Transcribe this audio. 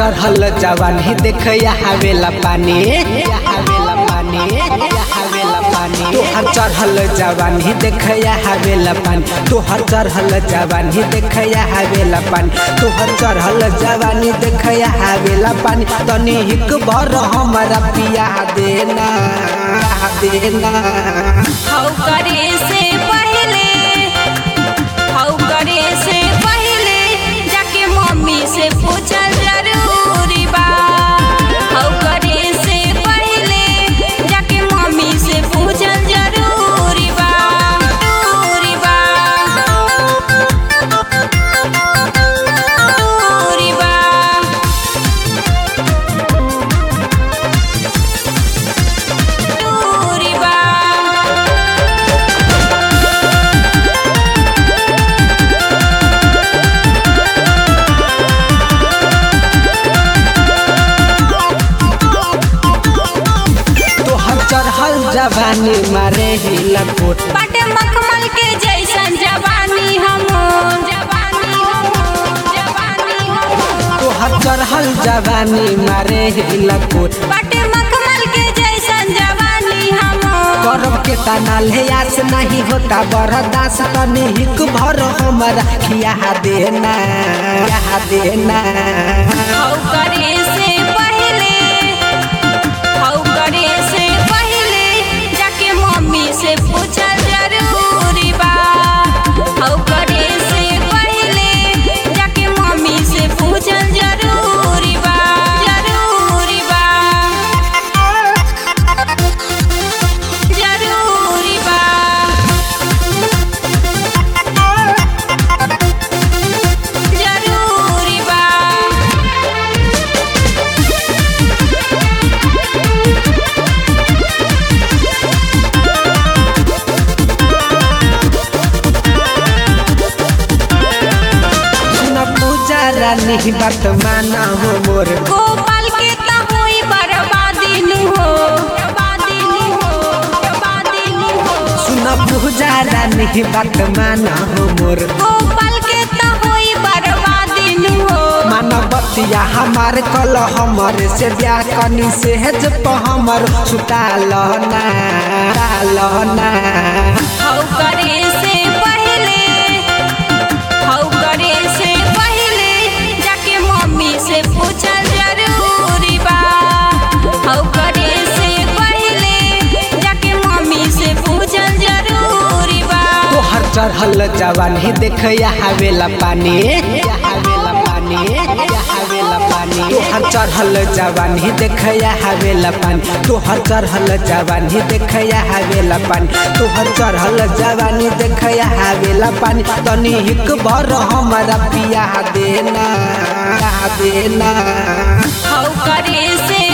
चढ़ल जवानी देख आवेला पानी आवेला पानी आवेला पानी तोहर चढ़ल जवानी देख आवेला पानी तोहर चढ़ल जवानी देख आवेला पानी तोहर चढ़ल जवानी देख आवेला पानी तनी हिक भर हमरा पिया देना देना हौ करे से पहले जाके मम्मी से पूछल जरूरी बा हौ करे से पहले जाके मम्मी से पूछल जरूरी बा जरूरी बा जरूरी बा जरूरी बा चढ़ल जवानी मारे ही लकोट बाटे मखमल के जैसन जवानी हम तोहर चढ़ल जवानी मारे ही लकोट बाटे मखमल के जैसन जवानी हम करब के तना ले आस नहीं होता बरदास तनी हिक भर हमरा खिया देना देना हौ करे से पहले जाके मम्मी से पूछल जरूरी बा हौ करे से पहले जाके मम्मी से पूछल जरूरी बा जरूरी बा जरूरी बा जरूरी बा नहीं बात माना हो मोर गोपाल के त होई बर्बादी नु हो बर्बादी नु हो बर्बादी नु हो सुन बुझारा नहीं बात माना हो मोर गोपाल के त होई बर्बादी नु हो मानवतिया हमार कल हमर से ब्याह कनी से जब हमर छुटा लना लना हौ करे से पहले जाके मम्मी से पूछल जरूरी बा हौ करे से पहले जाके मम्मी से पूछल जरूरी बा तोहर चढ़ल जवानी देख आवेला पानी आवेला पानी आवेला पानी तोहर चढ़ल जवानी देख आवेला पानी तोहर चढ़ल जवानी देख आवेला पानी तोहर चढ़ल जवानी देख आवेला पानी तनी हिक भर हमरा पिया देना देना हौ करे से